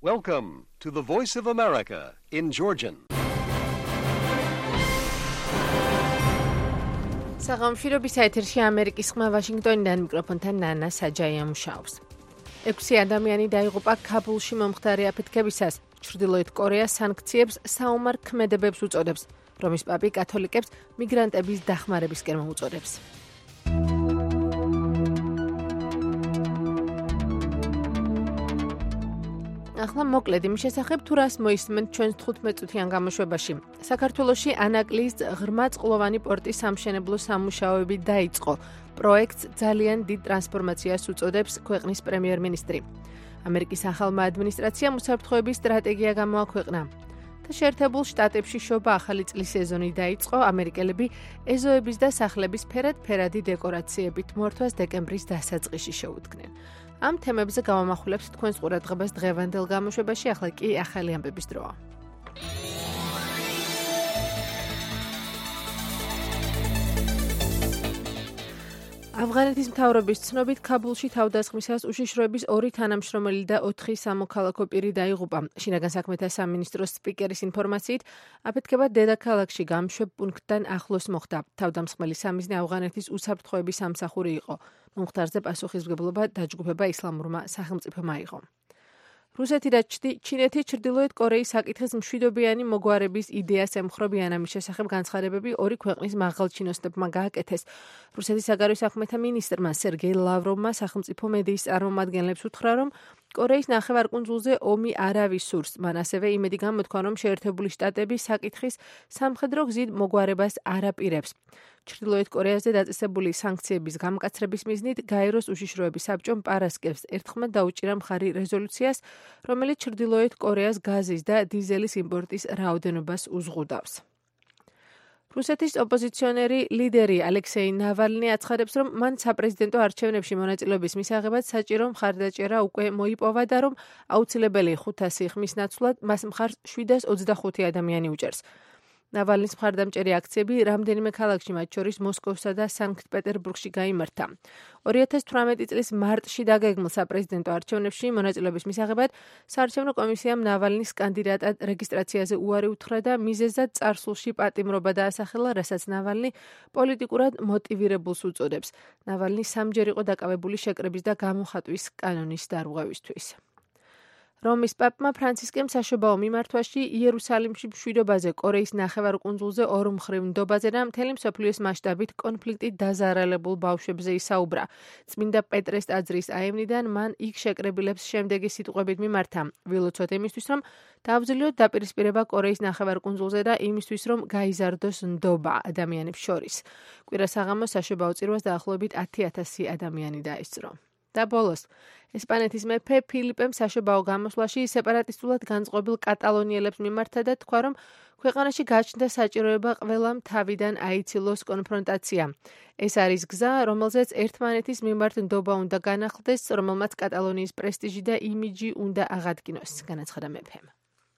Welcome to the Voice of America in Georgian. საღამოშირობის ეთერში ამერიკის ხმა ვაშინგტონიდან მიკროფონთან ნანა საჯაია მუშაობს. 6 ადამიანი დაიღუპა ქაბულში მომხდარი აფეთქებისას. ჩრდილოეთ კორეა სანქციებს საომარ ქმედებებს უწოდებს, რომის პაპი კათოლიკებს მიგრანტების დახმარებისკენ მოუწოდებს. ახლა მოკლედ იმის შესახებ, თუ რას მოისმენთ ჩვენს 15 წუთიან გამოშვებაში. საქართველოში ანაკლიის ღრმა წყლოვანი პორტის სამშენებლო სამუშაოები დაიწყო. პროექტს ძალიან დიდ ტრანსფორმაციას უწოდებს ქვეყნის პრემიერ-მინისტრი. ამერიკის ახალმა ადმინისტრაციამ უსაფრთხოების სტრატეგია გამოაქვეყნა. და შეერთებულ შტატებში შობა ახალი წლის სეზონი დაიწყო, ამერიკელები ეზოების და სახლების ფერად-ფერადი დეკორაციებით მორთვას დეკემბრის დასაწყისში შეუდგნენ. ამ თემებზე გავამახვილებთ თქვენს ყურადღებას დღევანდელ გამოშვებაში, ახლა კი ახალი ამბების დროა. ავღანეთის მთავრობის ცნობით ქაბულში თავდასხმისას უშიშროების 2 თანამშრომელი და 4 სამოქალაქო პირი დაიღუპა. შინაგან საქმეთა სამინისტროს სპიკერის ინფორმაციით, აფეთქება დედაქალაქში გამშვებ პუნქტთან ახლოს მოხდა. თავდამსხმელი სამიზნე ავღანეთის უსაფრთხოების სამსახური იყო. მომხდარზე პასუხისმგებლობა დაჯგუფება ისლამურმა სახელმწიფომ აიღო. რუსეთი და ჩინეთი ჩრდილოეთ კორეის საკითხის მშვიდობიანი მოგვარების იდეას ემხრობიან, ამის შესახებ განცხადებები ორი ქვეყნის მაღალჩინოსნებმა გააკეთეს. რუსეთის საგარეო საქმეთა მინისტრმა სერგეი ლავროვმა სახელმწიფო მედიის წარმომადგენლებს უთხრა, რომ კორეის ნახევარკუნძულზე ომი არავის სურს. მან ასევე იმედი გამოთქვა, რომ შეერთებული შტატები საკითხის სამხედრო გზით მოგვარებას არ აპირებს. ჩრდილოეთ კორეაზე დაწესებული სანქციების გამკაცრების მიზნით გაეროს უშიშროების საბჭომ პარასკევს ერთხმად დაუჭირა მხარი რეზოლუციას, რომელიც ჩრდილოეთ კორეას გაზის და დიზელის იმპორტის რაოდენობას უზღუდავს. რუსეთის ოპოზიციონერი ლიდერი ალექსეი ნავალნი აცხადებს, რომ მან საპრეზიდენტო არჩევნებში მონაწილეობის მისაღებად საჭირო მხარდაჭერა უკვე მოიპოვა და რომ აუცილებელი 500 ხმის ნაცვლად მას მხარს 725 ადამიანი უჭერს. ნავალნის მხარდამჭერი აქციები რამდენიმე ქალაქში, მათ შორის მოსკოვსა და სანქტ-პეტერბურგში გაიმართა. 2018 წლის მარტში დაგეგმილ საპრეზიდენტო არჩევნებში მონაწილეობის მისაღებად საარჩევნო კომისიამ ნავალნის კანდიდატად რეგისტრაციაზე უარი უთხრა და მიზეზად წარსულში პატიმრობა დაასახელა, რასაც ნავალნი პოლიტიკურად მოტივირებულს უწოდებს. ნავალნი სამჯერ იყო დაკავებული შეკრების და გამოხატვის კანონის დარღვევისთვის. რომის პაპმა ფრანცისკემ საშობაო მიმართვაში იერუსალიმში მშვიდობაზე, კორეის ნახევარკუნძულზე ორმხრივ ნდობაზე და მთელი მსოფლიოს მასშტაბით კონფლიქტით დაზარალებულ ბავშვებზე ისაუბრა. წმინდა პეტრეს ტაძრის აივნიდან მან იქ შეკრებილებს შემდეგი სიტყვებით მიმართა: ვილოცოთ იმისთვის, რომ დავძლიოთ დაპირისპირება კორეის ნახევარკუნძულზე და იმისთვის, რომ გაიზარდოს ნდობა ადამიანებს შორის. კვირა საღამოს საშობაო წირვას დაახლოებით 10,000 ადამიანი დაესწრო. და ბოლოს, ესპანეთის მეფე ფილიპემ საშობაო გამოსვლაში სეპარატისტულად განწყობილ კატალონიელებს მიმართა და თქვა, რომ ქვეყანაში გაჩნდა საჭიროება ყველამ თავიდან აიცილოს კონფრონტაცია. ეს არის გზა, რომელზეც ერთმანეთის მიმართ ნდობა უნდა განახლდეს, რომელმაც კატალონიის პრესტიჟი და იმიჯი უნდა აღადგინოს, განაცხადა მეფემ.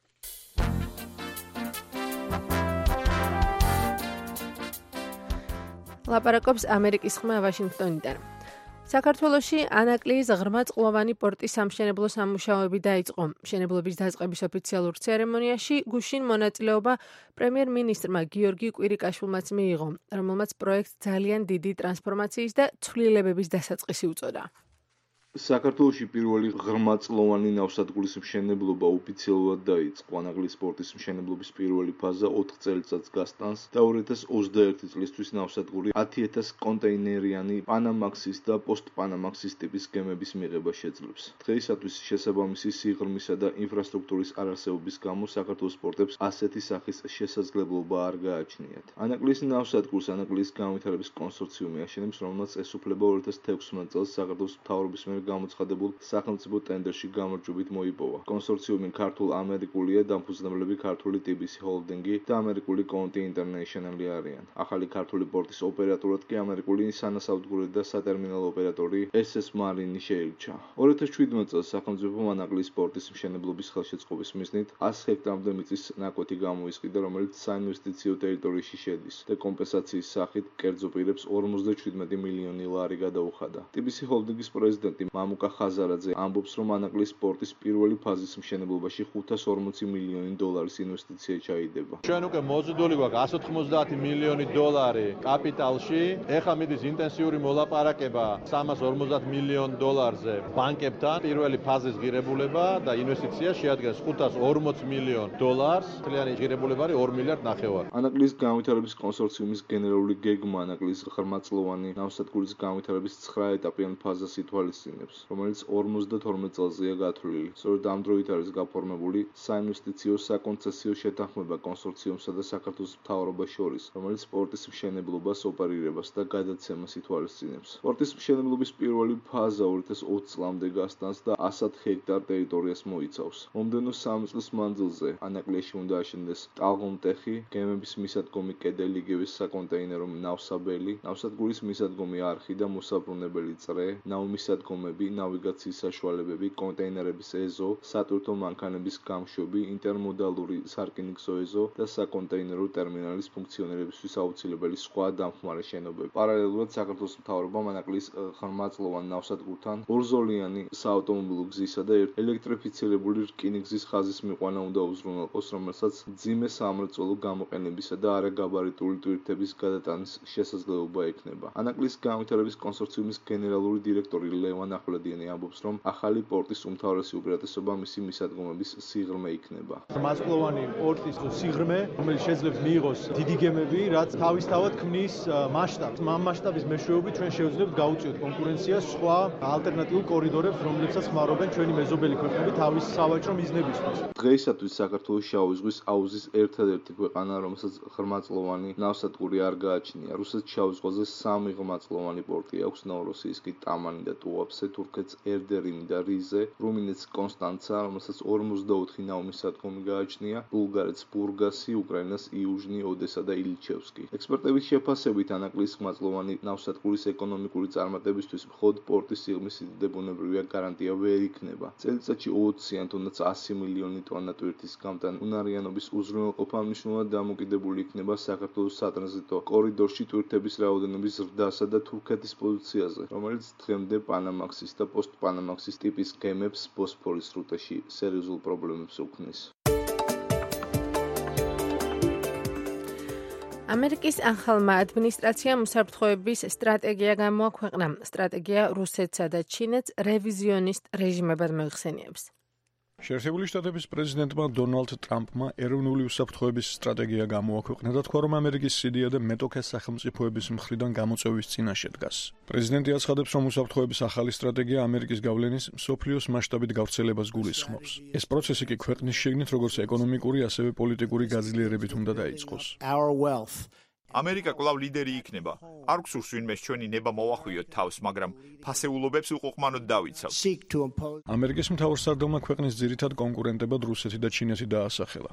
ლაპარაკობს ამერიკის ხმა ვაშინგტონიდან. საქართველოში ანაკლიის ღრმა წყლოვანი პორტის სამშენებლო სამუშაოები დაიწყო. მშენებლობის დაწყების ოფიციალურ ცერემონიაში გუშინ მონაწილეობა პრემიერ-მინისტრმა გიორგი კვირიკაშვილმაც მიიღო, რომელმაც პროექტს ძალიან დიდი ტრანსფორმაციის და ცვლილებების დასაწყისი უწოდა. საქართველოში პირველი ღრმაწლოვანი ნავსადგურის მშენებლობა ოფიციალურად დაიწყო. ანაკლიის პორტის მშენებლობის პირველი ფაზა 4 წელიწადს გასტანს და 2021 წლისთვის ნავსადგური 10,000 კონტეინერიანი პანამაქსის და პოსტპანამაქსის ტიპის გემების მიღება შეძლებს. დღეისათვის შესაბამისი სიღრმისა და ინფრასტრუქტურის არარსებობის გამო საქართველოს პორტებს ასეთი სახის შესაძლებლობა არ გააჩნიათ. ანაკლიის ნავსადგურს ანაკლიის განვითარების კონსორციუმი აშენებს, რომელმაც ესუფლება 2016 წელს საქართველოს მთავრობის მიერ გამოცხადებულ სახელმწიფო ტენდერში გამარჯვებით მოიპოვა. კონსორციუმი ქართულ-ამერიკულია, დამფუძნებლები ქართული TBC ჰოლდინგი და ამერიკული კონტი ინტერნეიშნალი არიან. ახალი ქართული პორტის ოპერატორად კი ამერიკული სანავსადგური და სატერმინალო ოპერატორი SS Marine შეირჩა. 2017 წელს სახელმწიფომ ანაკლიის პორტის მშენებლობის ხელშეწყობის მიზნით 100 ჰექტარამდე მიწის ნაკვეთი გამოისყიდა, რომელიც საინვესტიციო ტერიტორიაში შედის და კომპენსაციის სახით კერძო პირებს 57 მილიონი ლარი გადაუხადა. TBC ჰოლდინგის პრეზიდენტი მამუკა ხაზარაძე ამბობს, რომ ანაკლიის სპორტის პირველი ფაზის მშენებლობაში 540 მილიონი დოლარის ინვესტიცია ჩაიდება. ჩვენ უკვე მოზიდული გვაქვს 190 მილიონი დოლარი კაპიტალში. ეხლა მიდის ინტენსიური მოლაპარაკება 350 მილიონ დოლარზე ბანკებთან. პირველი ფაზის ღირებულება და ინვესტიცია შეადგენს 540 მილიონ დოლარს. მთლიანი ღირებულება არის 2 მილიარდ ნახევარი. ანაკლიის განვითარების კონსორციუმის გენერალური გეგმა ანაკლიის ღრმაწლოვანი ნავსადგურის განვითარების 9 ეტაპიან ფაზას ითვალისწინებს, რომელიც 52 წელზეა გათვლილი. სწორედ ამ დროით არის გაფორმებული საინვესტიციო საკონცესიო შეთანხმება კონსორციუმსა და საქართველოს მთავრობას შორის, რომელიც სპორტის მშენებლობას, ოპერირებას და გადაცემას ითვალისწინებს. სპორტის მშენებლობის პირველი ფაზა 2020 წლამდე გასტანს და 100 ჰექტარ ტერიტორიას მოიცავს. მომდევნო 3 წლის მანძილზე ანაკლიაში უნდა აშენდეს ტალღონტეხი, გემების მისადგომი კედელი, იგივე საკონტეინერო ნავსაბელი, ნავსადგურის მისადგომი არხი და მოსაბრუნებელი წრე, ნავმისადგომები, ნავიგაციის საშუალებები, კონტეინერების ეზო, სატვირთო მანქანების გამშვები, ინტერმოდალური სარკინიგზო ეზო და საკონტეინერო ტერმინალის ფუნქციონირებისთვის აუცილებელი სხვა დამხმარე შენობები. პარალელურად საქართველოს მთავრობამ ანაკლიის ღრმაწლოვან ნავსადგურთან ორზოლიანი საავტომობილო გზისა და ელექტრიფიცირებული რკინიგზის ხაზის მიყვანა უნდა უზრუნველყოს, რომელსაც მძიმე სამრეწველო გამოყენებისა და არაგაბარიტული ტვირთების გადატანის შესაძლებლობა ექნება. ანაკლიის განვითარების კონსორციუმის გენერალური დირექტორი ლევან ახვლედიანი ამბობს, რომ ახალი პორტის უმთავრესი უპირატესობა მისი მისადგომების სიღრმე იქნება. ღრმაწლოვანი პორტის სიღრმე, რომელიც შეიძლება მიიღოს დიდი გემები, რაც თავისთავად ქმნის მასშტაბს. ამ მასშტაბის მეშვეობით ჩვენ შევძლებთ გაუწიოთ კონკურენციას სხვა ალტერნატიულ კორიდორებს, რომლებსაც ხმარობენ ჩვენი მეზობელი ქვეყნები თავის სავაჭრო მიზნებისთვის. დღეისათვის საქართველოს შავი ზღვის აუზის ერთადერთი ქვეყანა, რომელსაც ღრმაწლოვანი ნავსადგური არ გააჩნია. რუსეთს შავი ზღვაზე 3 ღრმაწლოვანი პორტი აქვს, ნოვოროსიისკი, ტამანი და ტუაფსე, თურქეთს ერდერიმი და რიზე, რუმინეთს კონსტანცა, რომელსაც 54 ნავმისადგომი გააჩნია, ბულგარეთს ბურგასი, უკრაინას იუჟნი, ოდესა და ილჩევსკი. ექსპერტების შეფასებით ანაკლიის ღრმაწლოვანი ნავსადგურის ეკონომიკური წარმატებისთვის მხოლოდ პორტის სიღრმის სიდიდე ბუნებრივია გარანტია ვერ იქნება. წელიწადში 20-იან თუნდაც 100 მილიონი ტონა ტვირთის გამტანუნარიანობის უზრუნველყოფა მნიშვნელოვნად დამოკიდებული იქნება საქართველოს სატრანზიტო კორიდორში ტვირთების რაოდენობის ზრდასა და თურქეთის პოზიციაზე, რომელიც დღემდე პანამაქსის და პოსტპანამაქსის ტიპის გემებს ბოსფორის სრუტეში სერიოზულ პრობლემებს უქმნის. ამერიკის ახალმა ადმინისტრაციამ უსაფრთხოების სტრატეგია გამოაქვეყნა. სტრატეგია რუსეთსა და ჩინეთს რევიზიონისტ რეჟიმებად მოიხსენიებს. შეერთებული შტატების პრეზიდენტმა დონალდ ტრამპმა ეროვნული უსაფრთხოების სტრატეგია გამოაქვეყნა და თქვა, რომ ამერიკის სიდია და მეტოქე სახელმწიფოების მხრიდან გამოწვევის წინაშე დგას. პრეზიდენტი აცხადებს, რომ უსაფრთხოების ახალი სტრატეგია ამერიკის გავლენის მსოფლიოს მასშტაბით გავრცელებას გულისხმობს. ეს პროცესი კი ქვეყნის შიგნით როგორც ეკონომიკური, ასევე პოლიტიკური გაძლიერებით უნდა დაიწყოს. ამერიკა კვლავ ლიდერი იქნება. არ გსურს ვინმეს ჩვენი ნება მოვახვიოთ თავს, მაგრამ ფასეულობებს უყუყმანოდ დავიცავ. ამერიკის მთავრსარდალმა ქვეყნის ძირითად კონკურენტებად რუსეთი და ჩინეთი დაასახელა.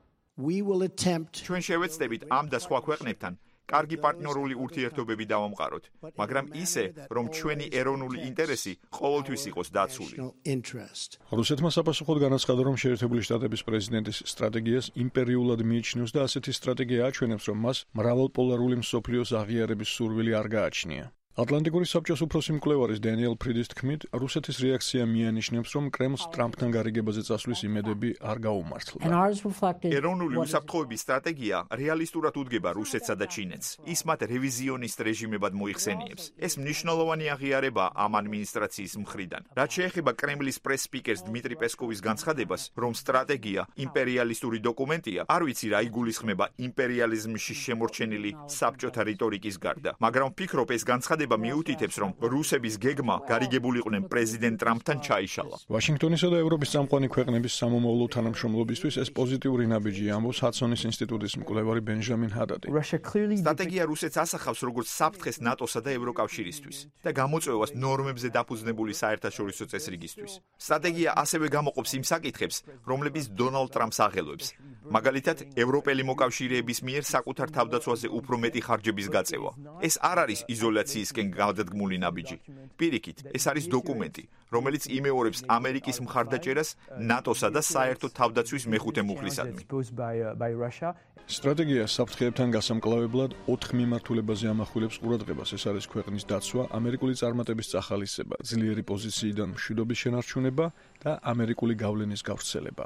ჩვენ შევეცდებით ამ და სხვა ქვეყნებთან კარგი პარტნიორული ურთიერთობები დავამყაროთ, მაგრამ ისე, რომ ჩვენი ეროვნული ინტერესი ყოველთვის იყოს დაცული. რუსეთმა საპასუხოდ განაცხადა, რომ შეერთებული შტატების პრეზიდენტის სტრატეგიას იმპერიულად მიიჩნევს და ასეთი სტრატეგია აჩვენებს, რომ მას მრავალპოლარული მსოფლიოს აღიარების სურვილი არ გააჩნია. ატლანტიკური საბჭოს უფროსი მკვლევარის დენიელ ფრიდის თქმით, რუსეთის რეაქცია მიანიშნებს, რომ კრემლს ტრამპთან გარიგებაზე წასვლის იმედები არ გაუმართლა. ეროვნული უსაფრთხოების სტრატეგია რეალისტურად უდგება რუსეთსა და ჩინეთს. ის მათ რევიზიონისტ რეჟიმებად მოიხსენიებს. ეს მნიშვნელოვანი აღიარება ამ ადმინისტრაციის მხრიდან. რაც შეეხება კრემლის პრეს-სპიკერს დმიტრი პესკოვის განცხადებას, რომ სტრატეგია იმპერიალისტური დოკუმენტია, არ ვიცი რა იგულისხმება იმპერიალიზმში შემორჩენილი საბჭოთა რიტორიკის გარდა, მაგრამ ვფიქრობ ეს განცხადება მიუთითებს, რომ რუსების გეგმა გარიგებულიყვნენ პრეზიდენტ ტრამპთან ჩაიშალა. ვაშინგტონისა და ევროპის წამყვანი ქვეყნების სამომავლო თანამშრომლობისთვის ეს პოზიტიური ნაბიჯი, ამბობს ჰადსონის ინსტიტუტის მკვლევარი ბენჟამინ ჰადადი. სტრატეგია რუსეთს ასახავს როგორც საფრთხეს ნატოსა და ევროკავშირისთვის და გამოწვევას ნორმებზე დაფუძნებული საერთაშორისო წესრიგისთვის. სტრატეგია ასევე გამოყოფს იმ საკითხებს, რომლებიც დონალდ ტრამპს აღელვებს. მაგალითად, ევროპელი მოკავშირეების მიერ საკუთარ თავდაცვაზე უფრო მეტი ხარჯების გაწევა. ეს არ არის იზოლაციისკენ გადადგმული ნაბიჯი. პირიქით, ეს არის დოკუმენტი, რომელიც იმეორებს ამერიკის მხარდაჭერას ნატოსა და საერთო თავდაცვის მეხუთე მუხლისადმი. სტრატეგია საფრთხეებთან გასამკლავებლად 4 მიმართულებაზე ამახვილებს ყურადღებას. ეს არის ქვეყნის დაცვა, ამერიკული წარმატების წახალისება, ძლიერი პოზიციიდან მშვიდობის შენარჩუნება და ამერიკული გავლენის გავრცელება.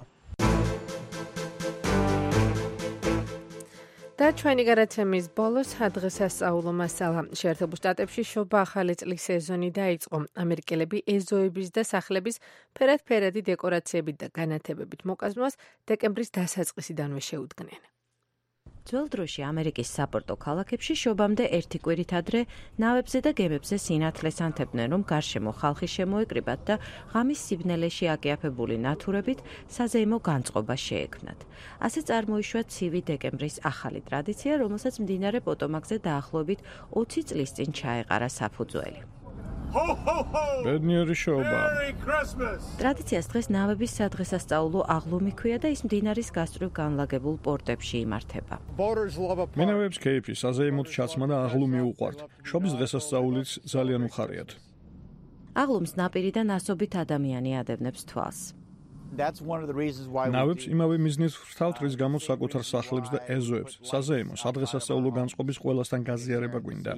და ჩვენი გადაცემის ბოლოს დღესასწაულო მასალა. შეერთებულ შტატებში შობა ახალი წლის სეზონი დაიწყო. ამერიკელები ეზოების და სახლების ფერად-ფერადი დეკორაციებით და განათებებით მოკაზმვას დეკემბრის დასაწყისიდანვე შეუდგნენ. ძველ დროში ამერიკის საპორტო ქალაქებში შობამდე ერთი კვირით ადრე ნავებზე და გემებზე სინათლეს ანთებდნენ, რომ გარშემო ხალხი შემოეკრიბათ და ღამის სიბნელეში აკიაფებული ნათურებით საზეიმო განწყობა შეექმნათ. ასე წარმოიშვა ცივი დეკემბრის ახალი ტრადიცია, რომელსაც მდინარე პოტომაკზე დაახლოებით 20 წლის წინ ჩაეყარა საფუძველი. ბედნიერი შობა. ტრადიციას დღეს ნავების სადღესასწაულო აღლუმი ქვია და ის მდინარის გასწვრივ განლაგებულ პორტებში იმართება. მენავებს კეიფი, საზეიმოდ ჩაცმა და აღლუმი უყვართ. შობის დღესასწაულიც ძალიან უხარიათ. აღლუმს ნაპირიდან ასობით ადამიანი ადევნებს თვალს. ნავებს იმავე მიზნით ვრთავთ, რის გამოც საკუთარ სახლებს და ეზოებს, საზეიმო, სადღესასწაულო განწყობის ყველასთან გაზიარება გვინდა.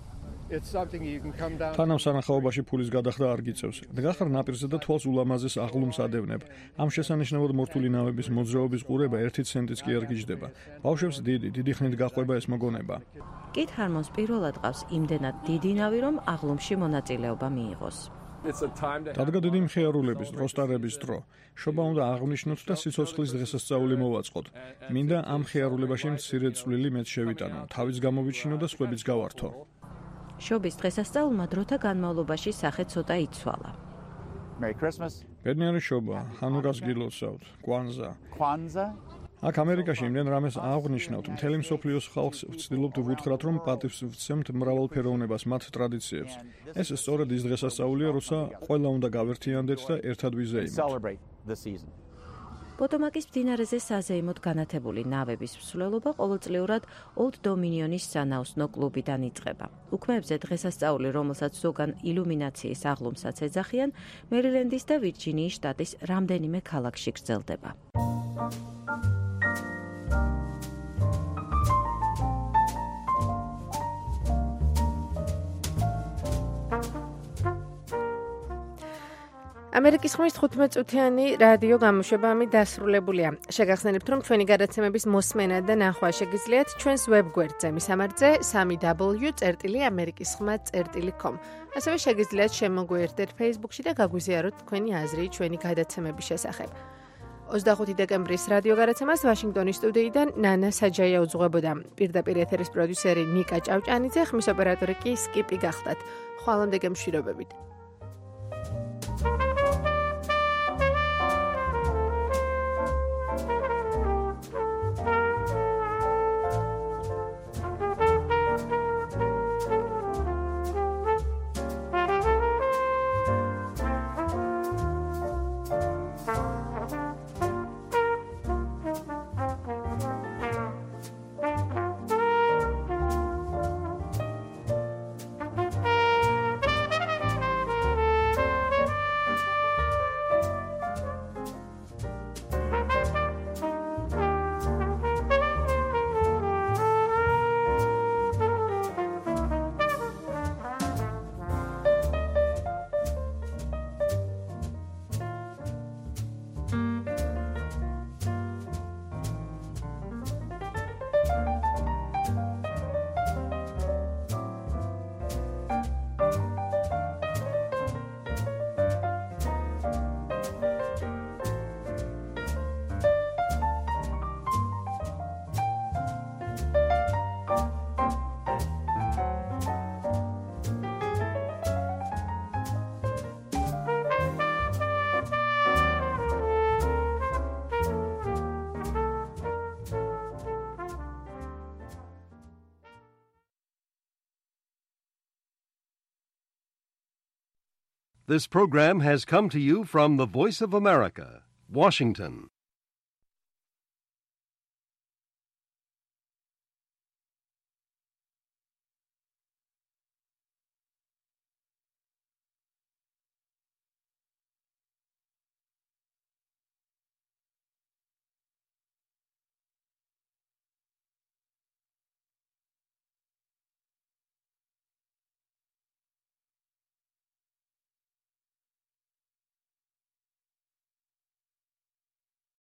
თანამ სანახაობაში ფულის გადახდა არ გიწევს. დგახარ ნაპირზე და თვალს ულამაზეს აღლუმს ადევნებ. ამ შესანიშნავად მორთული ნავების მოძრაობის ყურება 1 ცენტიც კი არ გიждდება. ბავშვებს დიდი ხნით გაყვება ეს მოგონება. კით ჰარმონს პირველად ყავს იმდენად დიდი ნავი, რომ აღლუმში მონაწილეობა მიიღოს. დადგა დიდი მხიარულების, დროსტარების დრო. შობა უნდა აღნიშნოთ და სიცოცხლის დღესასწაული მოვაწყოთ. მინდა ამ მხიარულებაში მცირე წვლილი მეც შევიტანო, თავის გამოვიჩინო და სხვებიც გავართო. შობის დღესასწაულმა დროთა განმავლობაში სახე ცოტა იცვალა. ბედნიერი შობა, ჰანუკას გილოცავთ, კვანზა. აქ ამერიკაში იმდენ რამეს აღნიშნავთ, მთელი მსოფლიოს ხალხს ვცდილობთ ვუთხრათ, რომ პატივს ვცემთ მრავალფეროვნებას, მათ ტრადიციებს. ეს სწორედ ის დღესასწაულია, როცა ყველა უნდა გავერთიანდეთ და ერთად ვიზეიმოთ. პოტომაკის მდინარეზე საზეიმოდ განათებული ნავების მსვლელობა ყოველწლიურად Old Dominionis სანაოსნო კლუბიდან იწყება. უქმეებზე დღესასწაული, რომელსაც ზოგან ილუმინაციის აღლუმსაც ეძახიან, მერილენდის და ვირჯინიის შტატის რამდენიმე ქალაქში გრძელდება. ამერიკის ხმის 15 წუთიანი რადიო გამოშვება ამით დასრულებულია. შეგახსენებთ, რომ ჩვენი გადაცემების მოსმენა და ნახვა შეგიძლიათ ჩვენს ვებგვერდზე, მისამართზე www.amerikiskhma.com. ასევე შეგიძლიათ შემოგვიერთდეთ Facebook-ში და გაგვიზიაროთ თქვენი აზრი ჩვენი გადაცემების შესახებ. 25 დეკემბრის რადიო გადაცემას ვაშინგტონის სტუდიიდან ნანა საჯაია უძღვებოდა. პირდაპირ ეთერის პროდიუსერი ნიკა ჭავჭანიძე, ხმის ოპერატორი კი სკიპი გახდათ. ხვალამდე გემშვიდობებით. This program has come to you from the Voice of America, Washington.